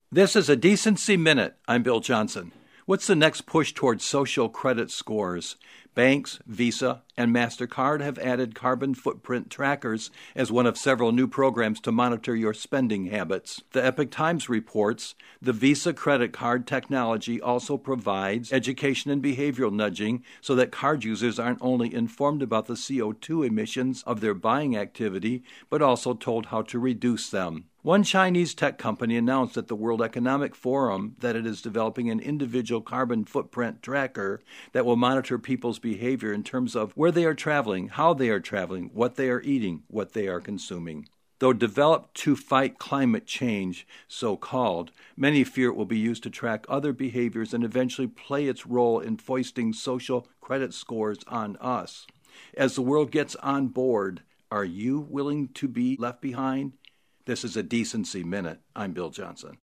This is a Decency Minute. I'm Bill Johnson. What's the next push towards social credit scores? Banks, Visa, and MasterCard have added carbon footprint trackers as one of several new programs to monitor your spending habits. The Epoch Times reports the Visa credit card technology also provides education and behavioral nudging so that card users aren't only informed about the CO2 emissions of their buying activity, but also told how to reduce them. One Chinese tech company announced at the World Economic Forum that it is developing an individual carbon footprint tracker that will monitor people's behavior in terms of where they are traveling, how they are traveling, what they are eating, what they are consuming. Though developed to fight climate change, so-called, many fear it will be used to track other behaviors and eventually play its role in foisting social credit scores on us. As the world gets on board, are you willing to be left behind? This is a Decency Minute. I'm Bill Johnson.